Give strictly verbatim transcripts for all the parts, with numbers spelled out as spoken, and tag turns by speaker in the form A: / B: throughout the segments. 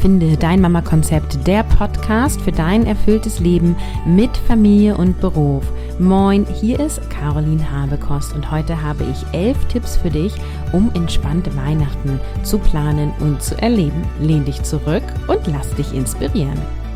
A: Finde dein Mama-Konzept, der Podcast für dein erfülltes Leben mit Familie und Beruf. Moin, hier ist Caroline Habekost und heute habe ich elf Tipps für dich, um entspannte Weihnachten zu planen und zu erleben. Lehn dich zurück und lass dich inspirieren.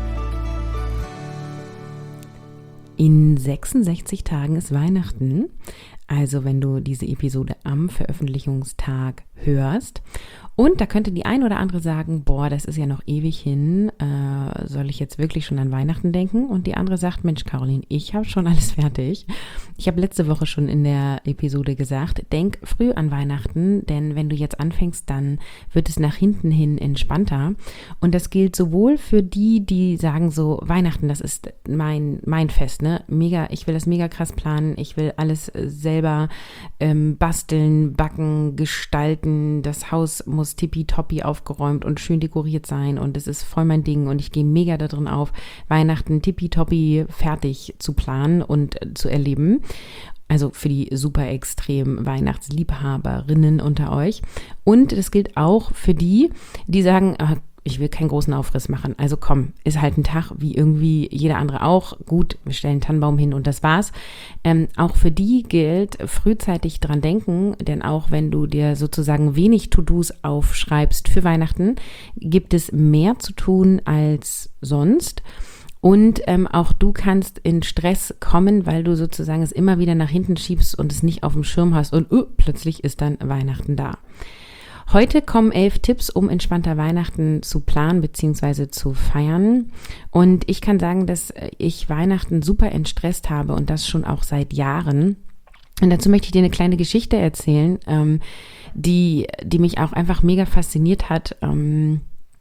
A: In sechsundsechzig Tagen ist Weihnachten, also wenn du diese Episode am Veröffentlichungstag hörst. Und da könnte die ein oder andere sagen, boah, das ist ja noch ewig hin, äh, soll ich jetzt wirklich schon an Weihnachten denken? Und die andere sagt, Mensch Caroline, ich habe schon alles fertig. Ich habe letzte Woche schon in der Episode gesagt, denk früh an Weihnachten, denn wenn du jetzt anfängst, dann wird es nach hinten hin entspannter. Und das gilt sowohl für die, die sagen so, Weihnachten, das ist mein, mein Fest, ne? Mega, ich will das mega krass planen, ich will alles selber ähm, basteln, backen, gestalten, das Haus muss tippitoppi aufgeräumt und schön dekoriert sein und es ist voll mein Ding und ich gehe mega da drin auf, Weihnachten tippitoppi fertig zu planen und äh, zu erleben. Also für die super extrem Weihnachtsliebhaberinnen unter euch. Und das gilt auch für die, die sagen, äh, ich will keinen großen Aufriss machen. Also komm, ist halt ein Tag wie irgendwie jeder andere auch. Gut, wir stellen einen Tannenbaum hin und das war's. Ähm, auch für die gilt, frühzeitig dran denken, denn auch wenn du dir sozusagen wenig To-Dos aufschreibst für Weihnachten, gibt es mehr zu tun als sonst. Und ähm, auch du kannst in Stress kommen, weil du sozusagen es immer wieder nach hinten schiebst und es nicht auf dem Schirm hast und uh, plötzlich ist dann Weihnachten da. Heute kommen elf Tipps, um entspannter Weihnachten zu planen bzw. zu feiern. Und ich kann sagen, dass ich Weihnachten super entstresst habe und das schon auch seit Jahren. Und dazu möchte ich dir eine kleine Geschichte erzählen, ähm, die, die mich auch einfach mega fasziniert hat ähm,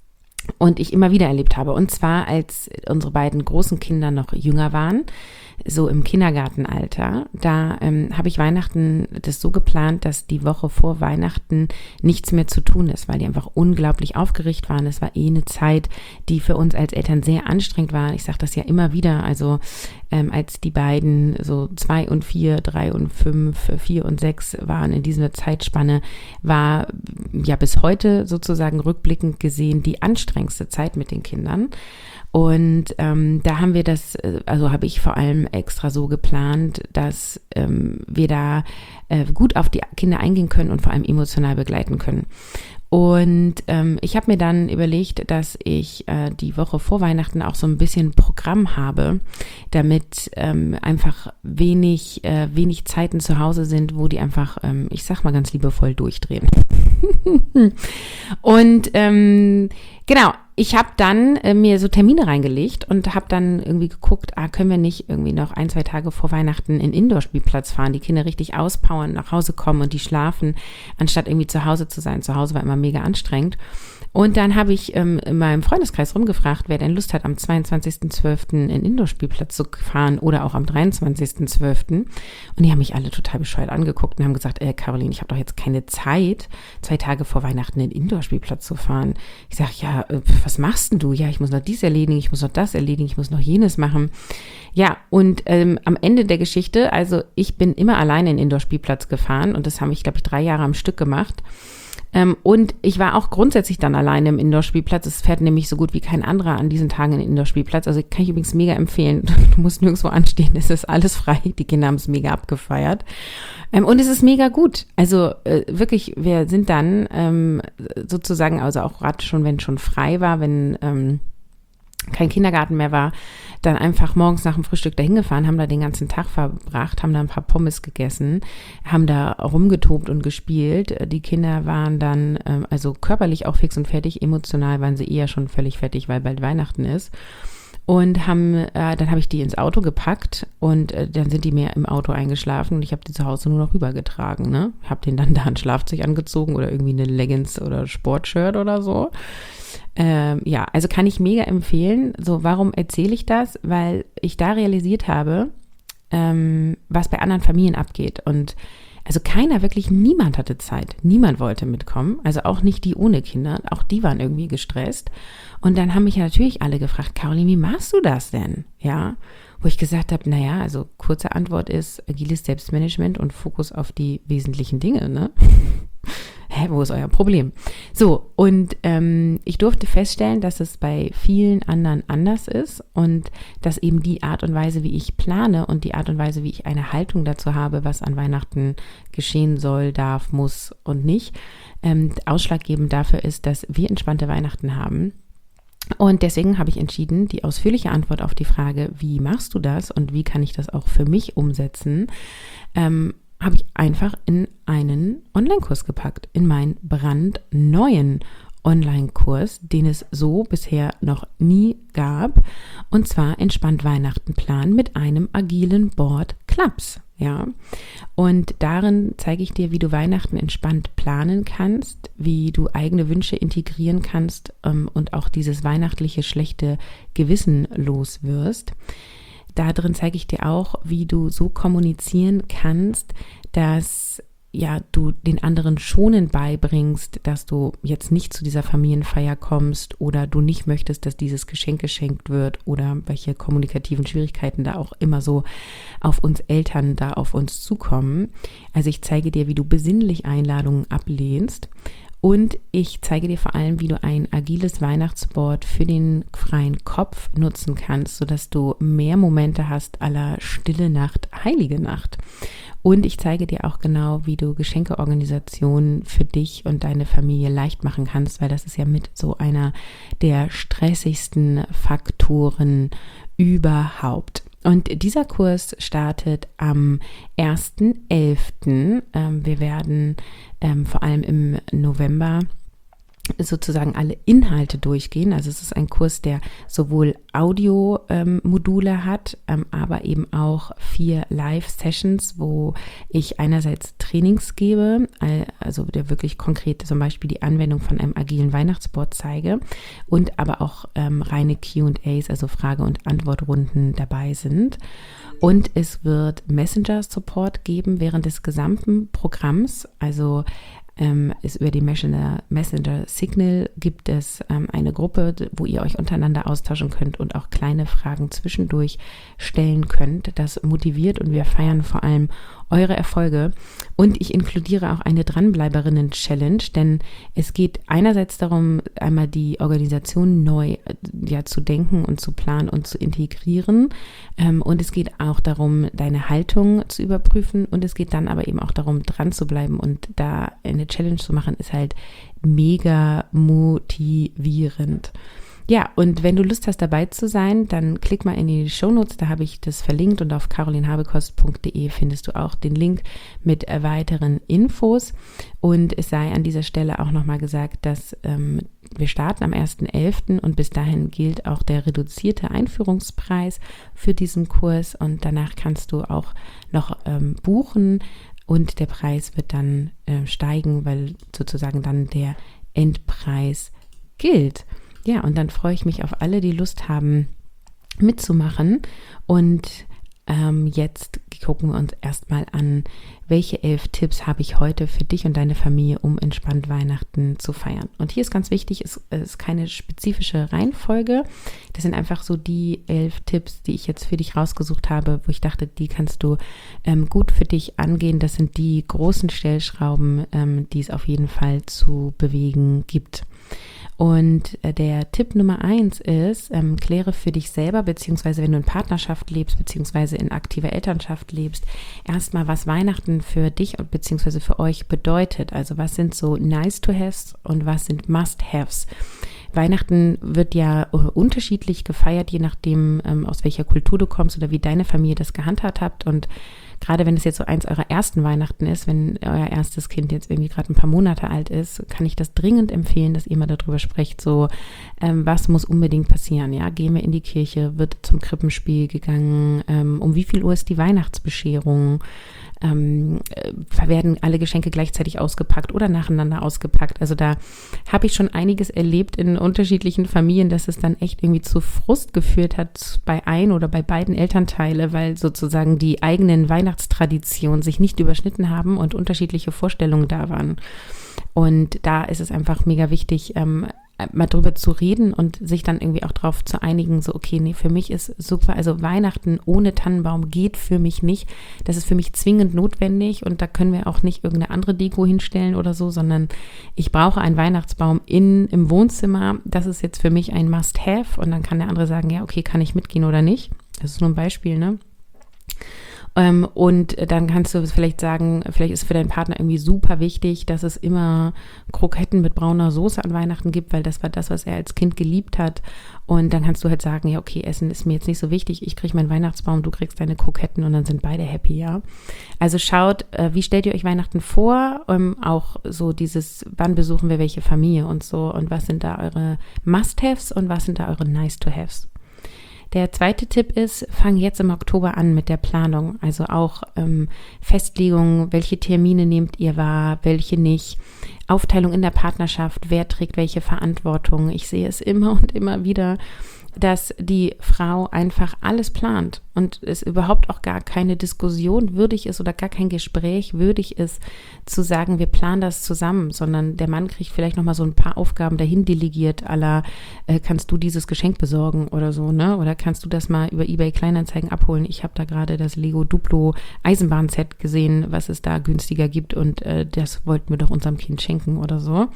A: und ich immer wieder erlebt habe. Und zwar, als unsere beiden großen Kinder noch jünger waren, so im Kindergartenalter, da ähm, habe ich Weihnachten das so geplant, dass die Woche vor Weihnachten nichts mehr zu tun ist, weil die einfach unglaublich aufgeregt waren. Es war eh eine Zeit, die für uns als Eltern sehr anstrengend war. Ich sage das ja immer wieder, also ähm, als die beiden so zwei und vier, drei und fünf, vier und sechs waren in dieser Zeitspanne, war ja bis heute sozusagen rückblickend gesehen die anstrengendste Zeit mit den Kindern. Und ähm, da haben wir das, also habe ich vor allem extra so geplant, dass ähm, wir da äh, gut auf die Kinder eingehen können und vor allem emotional begleiten können. Und ähm, ich habe mir dann überlegt, dass ich äh, die Woche vor Weihnachten auch so ein bisschen Programm habe, damit ähm, einfach wenig, äh, wenig Zeiten zu Hause sind, wo die einfach, ähm, ich sag mal ganz liebevoll, durchdrehen. Und ähm, genau, ich habe dann äh, mir so Termine reingelegt und habe dann irgendwie geguckt, ah, können wir nicht irgendwie noch ein, zwei Tage vor Weihnachten in Indoor-Spielplatz fahren, die Kinder richtig auspowern, nach Hause kommen und die schlafen, anstatt irgendwie zu Hause zu sein. Zu Hause war immer mega anstrengend. Und dann habe ich ähm, in meinem Freundeskreis rumgefragt, wer denn Lust hat, am zweiundzwanzigsten zwölften in Indoor-Spielplatz zu fahren oder auch am dreiundzwanzigsten zwölften Und die haben mich alle total bescheuert angeguckt und haben gesagt, äh, Caroline, ich habe doch jetzt keine Zeit, zwei Tage vor Weihnachten in den Indoor-Spielplatz zu fahren. Ich sage, ja, äh, was machst denn du? Ja, ich muss noch dies erledigen, ich muss noch das erledigen, ich muss noch jenes machen. Ja, und ähm, am Ende der Geschichte, also ich bin immer alleine in den Indoor-Spielplatz gefahren und das habe ich, glaube ich, drei Jahre am Stück gemacht. Ähm, und ich war auch grundsätzlich dann alleine im Indoor-Spielplatz. Es fährt nämlich so gut wie kein anderer an diesen Tagen in den Indoor-Spielplatz. Also kann ich übrigens mega empfehlen. Du musst nirgendwo anstehen, es ist alles frei. Die Kinder haben es mega abgefeiert. Ähm, und es ist mega gut. Also äh, wirklich, wir sind dann ähm, sozusagen, also auch gerade schon, wenn schon frei war, wenn ähm, kein Kindergarten mehr war, dann einfach morgens nach dem Frühstück dahin gefahren, haben da den ganzen Tag verbracht, haben da ein paar Pommes gegessen, haben da rumgetobt und gespielt. Die Kinder waren dann ähm, also körperlich auch fix und fertig, emotional waren sie eher schon völlig fertig, weil bald Weihnachten ist. Und haben, äh, dann habe ich die ins Auto gepackt und äh, dann sind die mir im Auto eingeschlafen und ich habe die zu Hause nur noch rübergetragen, ne? Habe denen dann da ein Schlafzeug angezogen oder irgendwie eine Leggings oder Sportshirt oder so. Ähm, ja, also kann ich mega empfehlen. So, warum erzähle ich das? Weil ich da realisiert habe, ähm, was bei anderen Familien abgeht. Und also keiner, wirklich niemand hatte Zeit. Niemand wollte mitkommen. Also auch nicht die ohne Kinder. Auch die waren irgendwie gestresst. Und dann haben mich ja natürlich alle gefragt, Caroline, wie machst du das denn? Ja, wo ich gesagt habe, naja, also kurze Antwort ist agiles Selbstmanagement und Fokus auf die wesentlichen Dinge, ne? hä, wo ist euer Problem? So, und ähm, ich durfte feststellen, dass es bei vielen anderen anders ist und dass eben die Art und Weise, wie ich plane und die Art und Weise, wie ich eine Haltung dazu habe, was an Weihnachten geschehen soll, darf, muss und nicht, ähm, ausschlaggebend dafür ist, dass wir entspannte Weihnachten haben. Und deswegen habe ich entschieden, die ausführliche Antwort auf die Frage, wie machst du das und wie kann ich das auch für mich umsetzen, ähm, habe ich einfach in einen Online-Kurs gepackt, in meinen brandneuen Online-Kurs, den es so bisher noch nie gab, und zwar Entspannt Weihnachten planen mit einem agilen Board Clubs. Ja, und darin zeige ich dir, wie du Weihnachten entspannt planen kannst, wie du eigene Wünsche integrieren kannst ähm, und auch dieses weihnachtliche schlechte Gewissen los wirst. Da drin zeige ich dir auch, wie du so kommunizieren kannst, dass ja, du den anderen schonend beibringst, dass du jetzt nicht zu dieser Familienfeier kommst oder du nicht möchtest, dass dieses Geschenk geschenkt wird oder welche kommunikativen Schwierigkeiten da auch immer so auf uns Eltern da auf uns zukommen. Also ich zeige dir, wie du besinnlich Einladungen ablehnst. Und ich zeige dir vor allem, wie du ein agiles Weihnachtsboard für den freien Kopf nutzen kannst, sodass du mehr Momente hast à la Stille Nacht, Heilige Nacht. Und ich zeige dir auch genau, wie du Geschenkeorganisationen für dich und deine Familie leicht machen kannst, weil das ist ja mit so einer der stressigsten Faktoren überhaupt. Und dieser Kurs startet am ersten elften Ähm, wir werden ähm, vor allem im November sozusagen alle Inhalte durchgehen. Also es ist ein Kurs, der sowohl Audio-Module ähm, hat, ähm, aber eben auch vier Live-Sessions, wo ich einerseits Trainings gebe, also der wirklich konkret zum Beispiel die Anwendung von einem agilen Weihnachtsboard zeige und aber auch ähm, reine Q und A's, also Frage- und Antwortrunden dabei sind. Und es wird Messenger-Support geben während des gesamten Programms, also Ähm, ist über die Messenger, Messenger Signal gibt es ähm, eine Gruppe, wo ihr euch untereinander austauschen könnt und auch kleine Fragen zwischendurch stellen könnt. Das motiviert und wir feiern vor allem eure Erfolge. Und ich inkludiere auch eine Dranbleiberinnen-Challenge, denn es geht einerseits darum, einmal die Organisation neu ja, zu denken und zu planen und zu integrieren. Ähm, und es geht auch darum, deine Haltung zu überprüfen. Und es geht dann aber eben auch darum, dran zu bleiben und da eine Challenge zu machen, ist halt mega motivierend. Ja, und wenn du Lust hast, dabei zu sein, dann klick mal in die Shownotes, da habe ich das verlinkt und auf carolinhabekost punkt de findest du auch den Link mit weiteren Infos. Und es sei an dieser Stelle auch nochmal gesagt, dass ähm, wir starten am ersten elften und bis dahin gilt auch der reduzierte Einführungspreis für diesen Kurs und danach kannst du auch noch ähm, buchen und der Preis wird dann äh, steigen, weil sozusagen dann der Endpreis gilt. Ja, und dann freue ich mich auf alle, die Lust haben, mitzumachen. Und ähm, jetzt gucken wir uns erstmal an, welche elf Tipps habe ich heute für dich und deine Familie, um entspannt Weihnachten zu feiern. Und hier ist ganz wichtig, es ist keine spezifische Reihenfolge. Das sind einfach so die elf Tipps, die ich jetzt für dich rausgesucht habe, wo ich dachte, die kannst du ähm, gut für dich angehen. Das sind die großen Stellschrauben, ähm, die es auf jeden Fall zu bewegen gibt. Und der Tipp Nummer eins ist, ähm, kläre für dich selber, beziehungsweise wenn du in Partnerschaft lebst, beziehungsweise in aktiver Elternschaft lebst, erstmal, was Weihnachten für dich beziehungsweise für euch bedeutet. Also was sind so Nice-to-Haves und was sind Must-Haves. Weihnachten wird ja unterschiedlich gefeiert, je nachdem, ähm, aus welcher Kultur du kommst oder wie deine Familie das gehandhabt habt. Und gerade wenn es jetzt so eins eurer ersten Weihnachten ist, wenn euer erstes Kind jetzt irgendwie gerade ein paar Monate alt ist, kann ich das dringend empfehlen, dass ihr mal darüber sprecht, so ähm, was muss unbedingt passieren, ja, gehen wir in die Kirche, wird zum Krippenspiel gegangen, ähm, um wie viel Uhr ist die Weihnachtsbescherung, ähm, äh, werden alle Geschenke gleichzeitig ausgepackt oder nacheinander ausgepackt, also da habe ich schon einiges erlebt in unterschiedlichen Familien, dass es dann echt irgendwie zu Frust geführt hat bei ein oder bei beiden Elternteile, weil sozusagen die eigenen Weihnachtstraditionen sich nicht überschnitten haben und unterschiedliche Vorstellungen da waren. Und da ist es einfach mega wichtig, ähm, mal drüber zu reden und sich dann irgendwie auch drauf zu einigen, so okay, nee, für mich ist super, also Weihnachten ohne Tannenbaum geht für mich nicht, das ist für mich zwingend notwendig und da können wir auch nicht irgendeine andere Deko hinstellen oder so, sondern ich brauche einen Weihnachtsbaum in, im Wohnzimmer, das ist jetzt für mich ein Must-Have und dann kann der andere sagen, ja okay, kann ich mitgehen oder nicht, das ist nur ein Beispiel, ne? Ähm, und dann kannst du vielleicht sagen, vielleicht ist für deinen Partner irgendwie super wichtig, dass es immer Kroketten mit brauner Soße an Weihnachten gibt, weil das war das, was er als Kind geliebt hat. Und dann kannst du halt sagen, ja okay, Essen ist mir jetzt nicht so wichtig, ich kriege meinen Weihnachtsbaum, du kriegst deine Kroketten und dann sind beide happy, ja. Also schaut, äh, wie stellt ihr euch Weihnachten vor? Ähm, auch so dieses, wann besuchen wir welche Familie und so und was sind da eure Must-Haves und was sind da eure Nice-to-Haves? Der zweite Tipp ist, fang jetzt im Oktober an mit der Planung, also auch ähm, Festlegung, welche Termine nehmt ihr wahr, welche nicht, Aufteilung in der Partnerschaft, wer trägt welche Verantwortung. Ich sehe es immer und immer wieder, dass die Frau einfach alles plant und es überhaupt auch gar keine Diskussion würdig ist oder gar kein Gespräch würdig ist, zu sagen, wir planen das zusammen, sondern der Mann kriegt vielleicht nochmal so ein paar Aufgaben dahin delegiert, à la, äh, kannst du dieses Geschenk besorgen oder so, ne? Oder kannst du das mal über eBay Kleinanzeigen abholen? Ich habe da gerade das Lego Duplo Eisenbahnset gesehen, was es da günstiger gibt und äh, das wollten wir doch unserem Kind schenken oder so.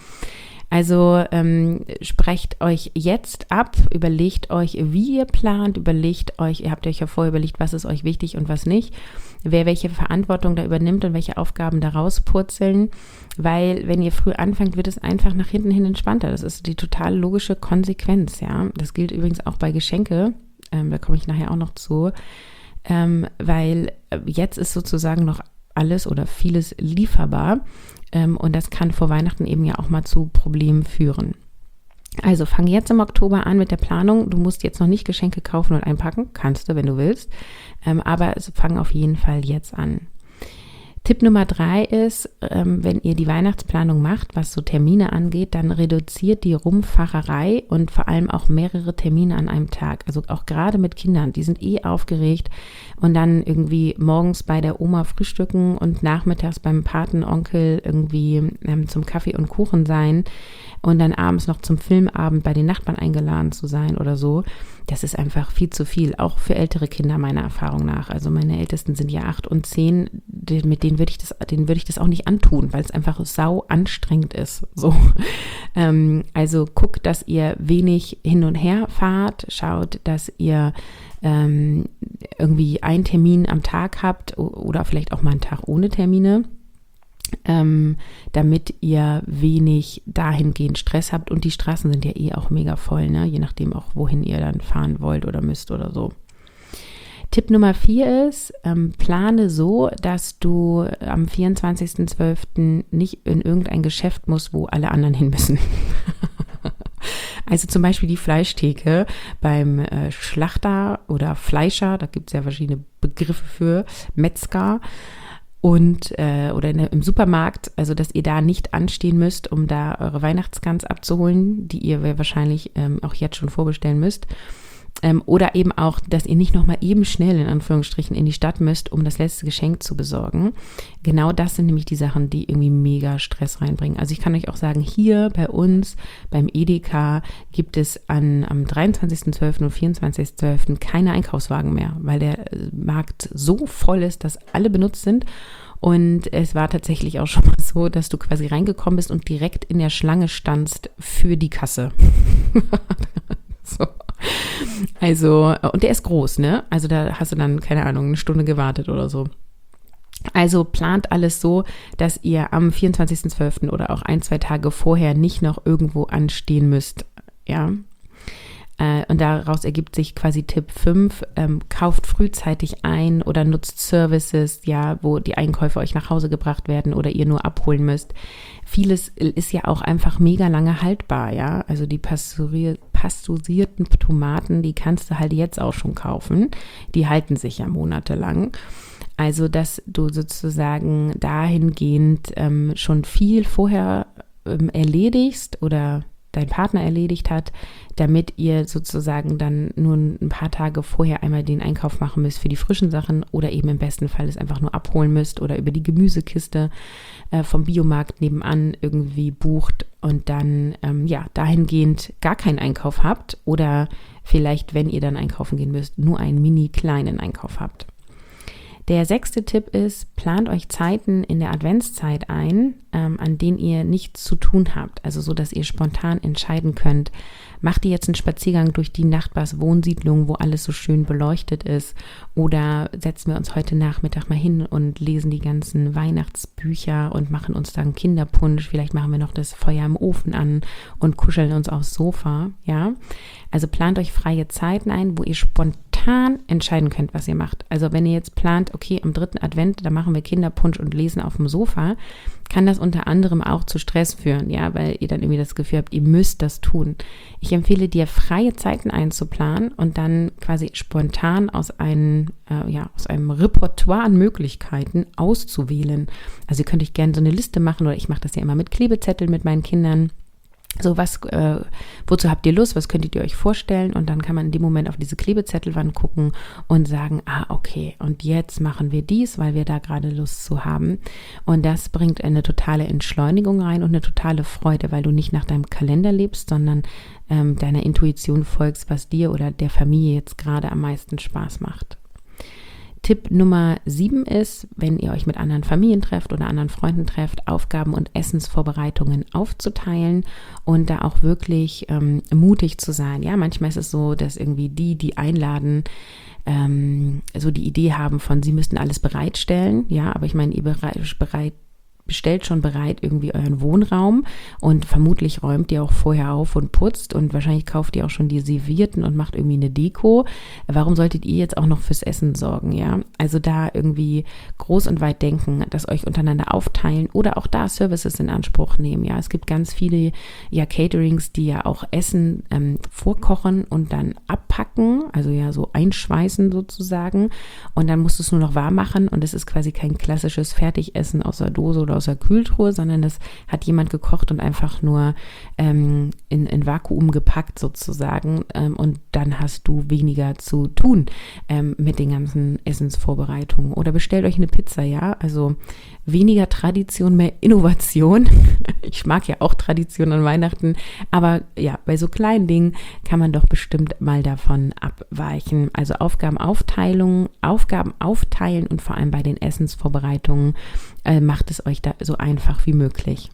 A: Also ähm, sprecht euch jetzt ab, überlegt euch, wie ihr plant, überlegt euch, ihr habt euch ja vorher überlegt, was ist euch wichtig und was nicht, wer welche Verantwortung da übernimmt und welche Aufgaben da rauspurzeln, weil wenn ihr früh anfangt, wird es einfach nach hinten hin entspannter. Das ist die total logische Konsequenz, ja. Das gilt übrigens auch bei Geschenke, ähm, da komme ich nachher auch noch zu, ähm, weil jetzt ist sozusagen noch alles oder vieles lieferbar. Ähm, und das kann vor Weihnachten eben ja auch mal zu Problemen führen. Also fang jetzt im Oktober an mit der Planung. Du musst jetzt noch nicht Geschenke kaufen und einpacken. Kannst du, wenn du willst. Ähm, aber fang auf jeden Fall jetzt an. Tipp Nummer drei ist, ähm, wenn ihr die Weihnachtsplanung macht, was so Termine angeht, dann reduziert die Rumfahrerei und vor allem auch mehrere Termine an einem Tag. Also auch gerade mit Kindern, die sind eh aufgeregt und dann irgendwie morgens bei der Oma frühstücken und nachmittags beim Patenonkel irgendwie ähm, zum Kaffee und Kuchen sein und dann abends noch zum Filmabend bei den Nachbarn eingeladen zu sein oder so. Das ist einfach viel zu viel, auch für ältere Kinder meiner Erfahrung nach. Also meine Ältesten sind ja acht und zehn, mit denen würde ich das, denen würde ich das auch nicht antun, weil es einfach sau anstrengend ist. So, ähm, also guckt, dass ihr wenig hin und her fahrt, schaut, dass ihr ähm, irgendwie einen Termin am Tag habt oder vielleicht auch mal einen Tag ohne Termine. Ähm, damit ihr wenig dahingehend Stress habt und die Straßen sind ja eh auch mega voll, ne? Je nachdem auch, wohin ihr dann fahren wollt oder müsst oder so. Tipp Nummer vier ist, ähm, plane so, dass du am vierundzwanzigsten zwölften nicht in irgendein Geschäft musst, wo alle anderen hin müssen. Also zum Beispiel die Fleischtheke beim äh, Schlachter oder Fleischer, da gibt es ja verschiedene Begriffe für, Metzger. Und äh, oder in der, im Supermarkt, also dass ihr da nicht anstehen müsst, um da eure Weihnachtsgans abzuholen, die ihr wahrscheinlich ähm, auch jetzt schon vorbestellen müsst. Ähm, oder eben auch, dass ihr nicht nochmal eben schnell in Anführungsstrichen in die Stadt müsst, um das letzte Geschenk zu besorgen. Genau das sind nämlich die Sachen, die irgendwie mega Stress reinbringen. Also ich kann euch auch sagen, hier bei uns beim Edeka gibt es an, am dreiundzwanzigsten zwölften und vierundzwanzigsten zwölften keine Einkaufswagen mehr, weil der Markt so voll ist, dass alle benutzt sind. Und es war tatsächlich auch schon mal so, dass du quasi reingekommen bist und direkt in der Schlange standst für die Kasse. So. Also, und der ist groß, ne? Also da hast du dann, keine Ahnung, eine Stunde gewartet oder so. Also plant alles so, dass ihr am vierundzwanzigsten zwölften oder auch ein, zwei Tage vorher nicht noch irgendwo anstehen müsst, ja. Und daraus ergibt sich quasi Tipp fünf, ähm, kauft frühzeitig ein oder nutzt Services, ja, wo die Einkäufe euch nach Hause gebracht werden oder ihr nur abholen müsst. Vieles ist ja auch einfach mega lange haltbar, ja. Also die pasteurier- pasteurisierten Tomaten, die kannst du halt jetzt auch schon kaufen. Die halten sich ja monatelang. Also, dass du sozusagen dahingehend ähm, schon viel vorher ähm, erledigst oder dein Partner erledigt hat, damit ihr sozusagen dann nur ein paar Tage vorher einmal den Einkauf machen müsst für die frischen Sachen oder eben im besten Fall es einfach nur abholen müsst oder über die Gemüsekiste äh, vom Biomarkt nebenan irgendwie bucht und dann ähm, ja dahingehend gar keinen Einkauf habt oder vielleicht, wenn ihr dann einkaufen gehen müsst, nur einen mini kleinen Einkauf habt. Der sechste Tipp ist, plant euch Zeiten in der Adventszeit ein, ähm, an denen ihr nichts zu tun habt. Also so, dass ihr spontan entscheiden könnt, macht ihr jetzt einen Spaziergang durch die Nachbarswohnsiedlung, wo alles so schön beleuchtet ist, oder setzen wir uns heute Nachmittag mal hin und lesen die ganzen Weihnachtsbücher und machen uns dann Kinderpunsch. Vielleicht machen wir noch das Feuer im Ofen an und kuscheln uns aufs Sofa, ja. Also plant euch freie Zeiten ein, wo ihr spontan entscheiden könnt, was ihr macht. Also wenn ihr jetzt plant, okay, am dritten Advent, da machen wir Kinderpunsch und lesen auf dem Sofa, kann das unter anderem auch zu Stress führen, ja, weil ihr dann irgendwie das Gefühl habt, ihr müsst das tun. Ich empfehle dir, freie Zeiten einzuplanen und dann quasi spontan aus einem, äh, ja, aus einem Repertoire an Möglichkeiten auszuwählen. Also ihr könnt euch gerne so eine Liste machen, oder ich mache das ja immer mit Klebezetteln mit meinen Kindern. So, was, äh, wozu habt ihr Lust, was könntet ihr euch vorstellen? Und dann kann man in dem Moment auf diese Klebezettelwand gucken und sagen, ah, okay, und jetzt machen wir dies, weil wir da gerade Lust zu haben. Und das bringt eine totale Entschleunigung rein und eine totale Freude, weil du nicht nach deinem Kalender lebst, sondern ähm, deiner Intuition folgst, was dir oder der Familie jetzt gerade am meisten Spaß macht. Tipp Nummer sieben ist, wenn ihr euch mit anderen Familien trefft oder anderen Freunden trefft, Aufgaben und Essensvorbereitungen aufzuteilen und da auch wirklich ähm, mutig zu sein. Ja, manchmal ist es so, dass irgendwie die, die einladen, ähm, so die Idee haben von, sie müssten alles bereitstellen. Ja, aber ich meine, ihr bereit, bereit bestellt schon bereit irgendwie euren Wohnraum und vermutlich räumt ihr auch vorher auf und putzt und wahrscheinlich kauft ihr auch schon die Servietten und macht irgendwie eine Deko. Warum solltet ihr jetzt auch noch fürs Essen sorgen, ja? Also da irgendwie groß und weit denken, das euch untereinander aufteilen oder auch da Services in Anspruch nehmen, ja? Es gibt ganz viele ja Caterings, die ja auch Essen ähm, vorkochen und dann abpacken, also ja so einschweißen sozusagen, und dann musst du es nur noch warm machen und es ist quasi kein klassisches Fertigessen aus der Dose oder aus der Kühltruhe, sondern das hat jemand gekocht und einfach nur ähm, in, in Vakuum gepackt sozusagen, ähm, und dann hast du weniger zu tun ähm, mit den ganzen Essensvorbereitungen. Oder bestellt euch eine Pizza, ja, also weniger Tradition, mehr Innovation. Ich mag ja auch Tradition an Weihnachten, aber ja, bei so kleinen Dingen kann man doch bestimmt mal davon abweichen. Also Aufgabenaufteilung, Aufgaben aufteilen und vor allem bei den Essensvorbereitungen äh, macht es euch da so einfach wie möglich.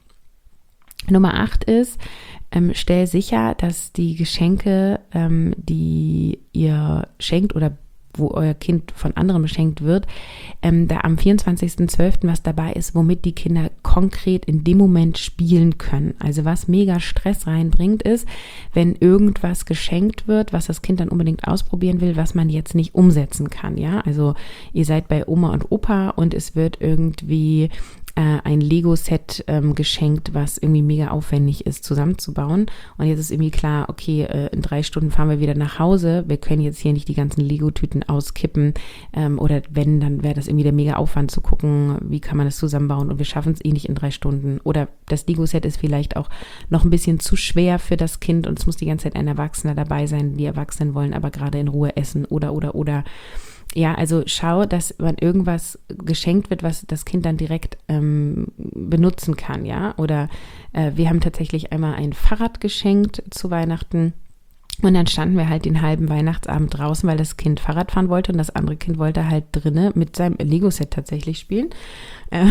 A: Nummer acht ist, ähm, stell sicher, dass die Geschenke, ähm, die ihr schenkt oder wo euer Kind von anderen beschenkt wird, ähm, da am vierundzwanzigsten zwölften was dabei ist, womit die Kinder konkret in dem Moment spielen können. Also was mega Stress reinbringt ist, wenn irgendwas geschenkt wird, was das Kind dann unbedingt ausprobieren will, was man jetzt nicht umsetzen kann, ja. Also ihr seid bei Oma und Opa und es wird irgendwie ein Lego-Set ähm, geschenkt, was irgendwie mega aufwendig ist zusammenzubauen. Und jetzt ist irgendwie klar, okay, äh, in drei Stunden fahren wir wieder nach Hause. Wir können jetzt hier nicht die ganzen Lego-Tüten auskippen. Ähm, oder wenn, dann wäre das irgendwie der mega Aufwand zu gucken, wie kann man das zusammenbauen. Und wir schaffen es eh nicht in drei Stunden. Oder das Lego-Set ist vielleicht auch noch ein bisschen zu schwer für das Kind und es muss die ganze Zeit ein Erwachsener dabei sein. Die Erwachsenen wollen aber gerade in Ruhe essen oder, oder, oder. Ja, also schau, dass man irgendwas geschenkt wird, was das Kind dann direkt ähm, benutzen kann, ja. Oder äh, wir haben tatsächlich einmal ein Fahrrad geschenkt zu Weihnachten. Und dann standen wir halt den halben Weihnachtsabend draußen, weil das Kind Fahrrad fahren wollte und das andere Kind wollte halt drinnen mit seinem Lego-Set tatsächlich spielen. Äh,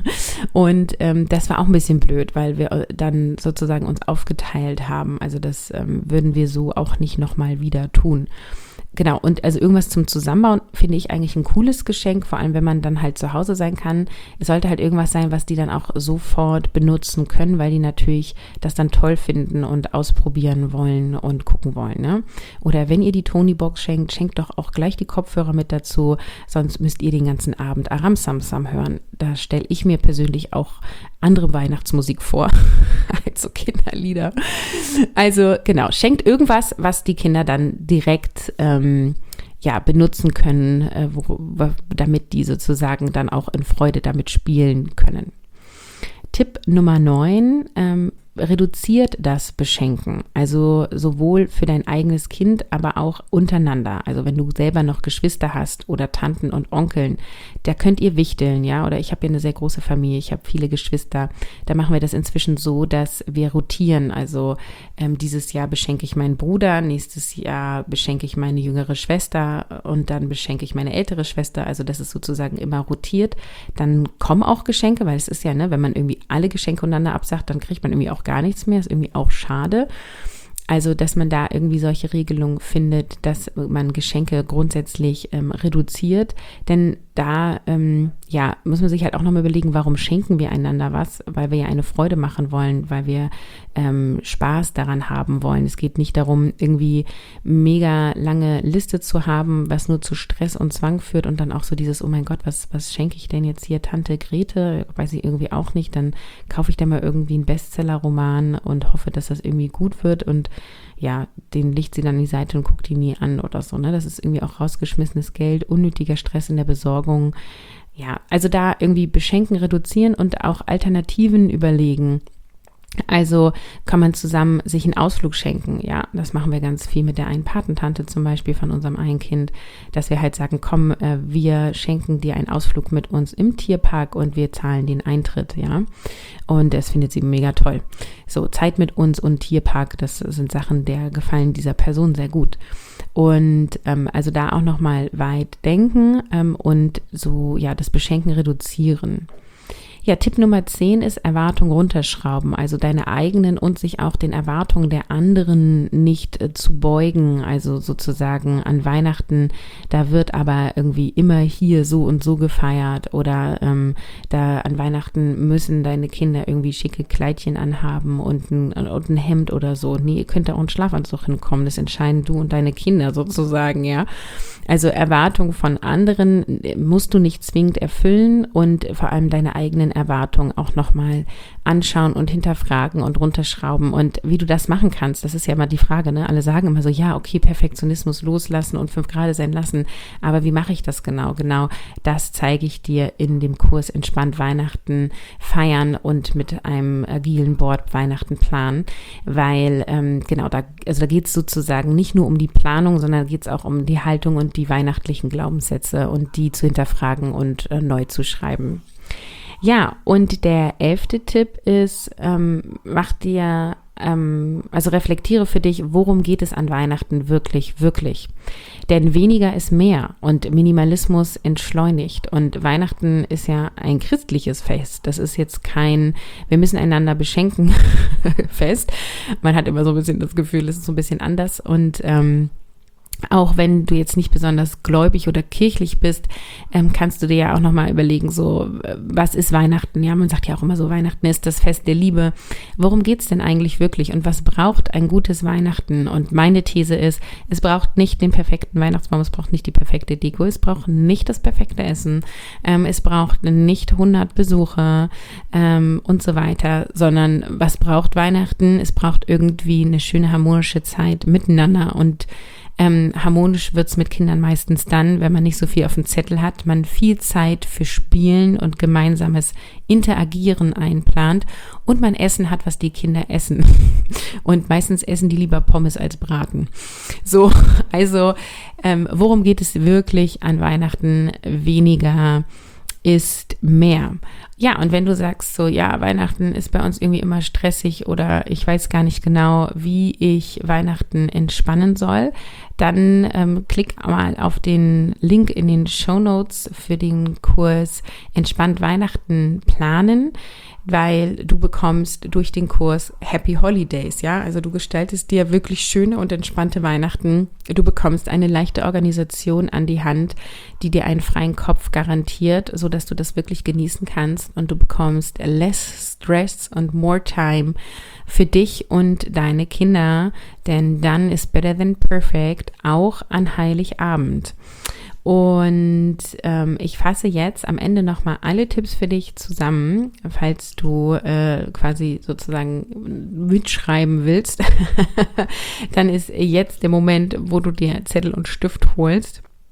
A: und ähm, das war auch ein bisschen blöd, weil wir dann sozusagen uns aufgeteilt haben. Also das ähm, würden wir so auch nicht nochmal wieder tun. Genau, und also irgendwas zum Zusammenbauen finde ich eigentlich ein cooles Geschenk, vor allem wenn man dann halt zu Hause sein kann. Es sollte halt irgendwas sein, was die dann auch sofort benutzen können, weil die natürlich das dann toll finden und ausprobieren wollen und gucken wollen, ne? Oder wenn ihr die Tony-Box schenkt, schenkt doch auch gleich die Kopfhörer mit dazu, sonst müsst ihr den ganzen Abend Aram Samsam hören. Da stelle ich mir persönlich auch andere Weihnachtsmusik vor als so Kinderlieder. Also genau, schenkt irgendwas, was die Kinder dann direkt ähm, ja, benutzen können, äh, wo, damit die sozusagen dann auch in Freude damit spielen können. Tipp Nummer neun, ähm, reduziert das Beschenken, also sowohl für dein eigenes Kind, aber auch untereinander. Also wenn du selber noch Geschwister hast oder Tanten und Onkeln, da könnt ihr wichteln, ja, oder ich habe ja eine sehr große Familie, ich habe viele Geschwister, da machen wir das inzwischen so, dass wir rotieren, also ähm, dieses Jahr beschenke ich meinen Bruder, nächstes Jahr beschenke ich meine jüngere Schwester und dann beschenke ich meine ältere Schwester, also das ist sozusagen immer rotiert. Dann kommen auch Geschenke, weil es ist ja, ne, wenn man irgendwie alle Geschenke untereinander absagt, dann kriegt man irgendwie auch gar nichts mehr, ist irgendwie auch schade. Also, dass man da irgendwie solche Regelungen findet, dass man Geschenke grundsätzlich ähm, reduziert, denn da, ähm, ja, muss man sich halt auch nochmal überlegen, warum schenken wir einander was, weil wir ja eine Freude machen wollen, weil wir ähm, Spaß daran haben wollen. Es geht nicht darum, irgendwie mega lange Liste zu haben, was nur zu Stress und Zwang führt und dann auch so dieses, oh mein Gott, was, was schenke ich denn jetzt hier Tante Grete? Weiß ich irgendwie auch nicht, dann kaufe ich da mal irgendwie einen Bestseller-Roman und hoffe, dass das irgendwie gut wird und ja, den legt sie dann an die Seite und guckt die nie an oder so, ne? Das ist irgendwie auch rausgeschmissenes Geld, unnötiger Stress in der Besorgung. Ja, also da irgendwie beschenken, reduzieren und auch Alternativen überlegen. Also kann man zusammen sich einen Ausflug schenken, ja, das machen wir ganz viel mit der einen Patentante zum Beispiel von unserem einen Kind, dass wir halt sagen, komm, äh, wir schenken dir einen Ausflug mit uns im Tierpark und wir zahlen den Eintritt, ja, und das findet sie mega toll. So, Zeit mit uns und Tierpark, das sind Sachen, der gefallen dieser Person sehr gut. Und ähm, also da auch nochmal weit denken ähm, und so, ja, das Beschenken reduzieren. Ja, Tipp Nummer zehn ist Erwartungen runterschrauben, also deine eigenen und sich auch den Erwartungen der anderen nicht äh, zu beugen, also sozusagen an Weihnachten, da wird aber irgendwie immer hier so und so gefeiert oder ähm, da an Weihnachten müssen deine Kinder irgendwie schicke Kleidchen anhaben und ein, und ein Hemd oder so. Nee, ihr könnt da auch einen Schlafanzug hinkommen, das entscheiden du und deine Kinder sozusagen, ja. Also Erwartungen von anderen musst du nicht zwingend erfüllen und vor allem deine eigenen Erwartungen auch nochmal anschauen und hinterfragen und runterschrauben. Und wie du das machen kannst, das ist ja immer die Frage, ne? Alle sagen immer so, ja, okay, Perfektionismus loslassen und fünf Grade sein lassen. Aber wie mache ich das genau? Genau, das zeige ich dir in dem Kurs Entspannt Weihnachten feiern und mit einem agilen Board Weihnachten planen. Weil, ähm, genau, da, also da geht es sozusagen nicht nur um die Planung, sondern geht es auch um die Haltung und die weihnachtlichen Glaubenssätze und die zu hinterfragen und äh, neu zu schreiben. Ja, und der elfte Tipp ist, ähm, mach dir, ähm, also reflektiere für dich, worum geht es an Weihnachten wirklich, wirklich. Denn weniger ist mehr und Minimalismus entschleunigt. Und Weihnachten ist ja ein christliches Fest. Das ist jetzt kein, wir müssen einander beschenken Fest. Man hat immer so ein bisschen das Gefühl, es ist so ein bisschen anders und ähm, auch wenn du jetzt nicht besonders gläubig oder kirchlich bist, ähm, kannst du dir ja auch nochmal überlegen, so, was ist Weihnachten? Ja, man sagt ja auch immer so, Weihnachten ist das Fest der Liebe. Worum geht's denn eigentlich wirklich? Und was braucht ein gutes Weihnachten? Und meine These ist, es braucht nicht den perfekten Weihnachtsbaum, es braucht nicht die perfekte Deko, es braucht nicht das perfekte Essen, ähm, es braucht nicht hundert Besucher ähm, und so weiter, sondern was braucht Weihnachten? Es braucht irgendwie eine schöne harmonische Zeit miteinander und Ähm, harmonisch wird's mit Kindern meistens dann, wenn man nicht so viel auf dem Zettel hat, man viel Zeit für Spielen und gemeinsames Interagieren einplant und man Essen hat, was die Kinder essen. Und meistens essen die lieber Pommes als Braten. So, also ähm, worum geht es wirklich an Weihnachten? Weniger ist mehr. Ja, und wenn du sagst so, ja, Weihnachten ist bei uns irgendwie immer stressig oder ich weiß gar nicht genau, wie ich Weihnachten entspannen soll, dann ähm, klick mal auf den Link in den Shownotes für den Kurs Entspannt Weihnachten planen, weil du bekommst durch den Kurs Happy Holidays, ja, also du gestaltest dir wirklich schöne und entspannte Weihnachten. Du bekommst eine leichte Organisation an die Hand, die dir einen freien Kopf garantiert, so dass du das wirklich genießen kannst und du bekommst less stress und more time für dich und deine Kinder, denn dann ist better than perfect auch an Heiligabend. Und ähm, ich fasse jetzt am Ende nochmal alle Tipps für dich zusammen, falls du äh, quasi sozusagen mitschreiben willst. Dann ist jetzt der Moment, wo du dir Zettel und Stift holst.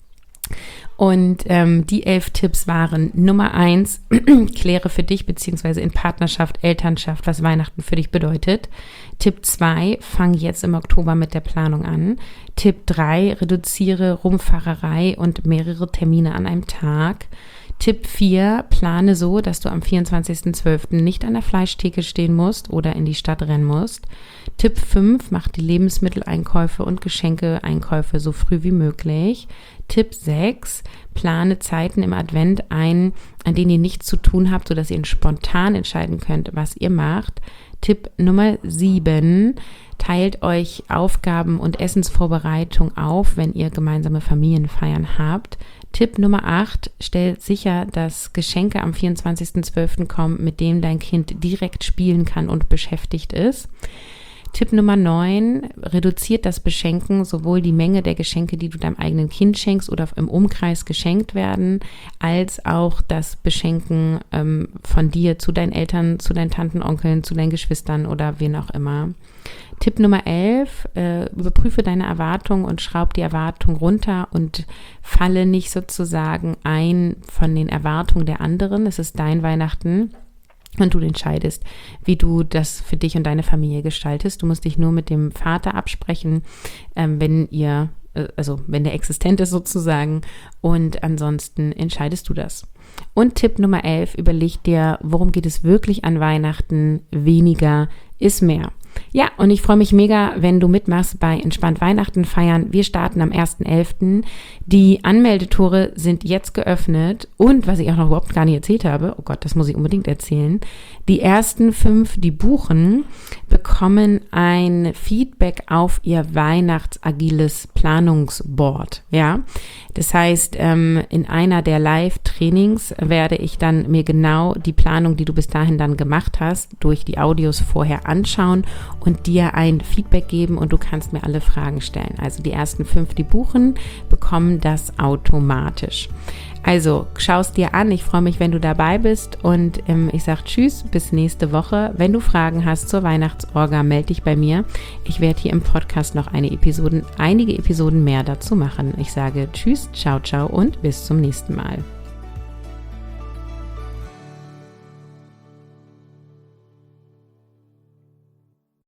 A: Und ähm, die elf Tipps waren: Nummer eins, kläre für dich beziehungsweise in Partnerschaft, Elternschaft, was Weihnachten für dich bedeutet. Tipp zwei, fang jetzt im Oktober mit der Planung an. Tipp drei, reduziere Rumfahrerei und mehrere Termine an einem Tag. Tipp vier, plane so, dass du am vierundzwanzigsten zwölften nicht an der Fleischtheke stehen musst oder in die Stadt rennen musst. Tipp fünf, mach die Lebensmitteleinkäufe und Geschenkeeinkäufe so früh wie möglich. Tipp sechs, plane Zeiten im Advent ein, an denen ihr nichts zu tun habt, sodass ihr spontan entscheiden könnt, was ihr macht. Tipp Nummer sieben, teilt euch Aufgaben und Essensvorbereitung auf, wenn ihr gemeinsame Familienfeiern habt. Tipp Nummer acht, stellt sicher, dass Geschenke am vierundzwanzigsten zwölften kommen, mit denen dein Kind direkt spielen kann und beschäftigt ist. Tipp Nummer neun, reduziert das Beschenken, sowohl die Menge der Geschenke, die du deinem eigenen Kind schenkst oder im Umkreis geschenkt werden, als auch das Beschenken ähm, von dir zu deinen Eltern, zu deinen Tanten, Onkeln, zu deinen Geschwistern oder wen auch immer. Tipp Nummer elf, äh, überprüfe deine Erwartungen und schraub die Erwartung runter und falle nicht sozusagen ein von den Erwartungen der anderen. Es ist dein Weihnachten. Und du entscheidest, wie du das für dich und deine Familie gestaltest. Du musst dich nur mit dem Vater absprechen, ähm, wenn ihr, äh, also wenn der existent ist sozusagen. Und ansonsten entscheidest du das. Und Tipp Nummer elf, überleg dir, worum geht es wirklich an Weihnachten? Weniger ist mehr. Ja, und ich freue mich mega, wenn du mitmachst bei Entspannt Weihnachten feiern. Wir starten am ersten elften Die Anmeldetore sind jetzt geöffnet und was ich auch noch überhaupt gar nicht erzählt habe, oh Gott, das muss ich unbedingt erzählen, die ersten fünf, die buchen, bekommen ein Feedback auf ihr weihnachtsagiles Planungsboard, ja. Das heißt, ähm, in einer der Live-Trainings werde ich dann mir genau die Planung, die du bis dahin dann gemacht hast, durch die Audios vorher anschauen und dir ein Feedback geben und du kannst mir alle Fragen stellen. Also die ersten fünf, die buchen, bekommen das automatisch. Also schau es dir an, ich freue mich, wenn du dabei bist und ähm, ich sage tschüss, bis nächste Woche. Wenn du Fragen hast zur Weihnachtsorga, melde dich bei mir. Ich werde hier im Podcast noch eine Episoden, einige Episoden mehr dazu machen. Ich sage tschüss, ciao, ciao und bis zum nächsten Mal.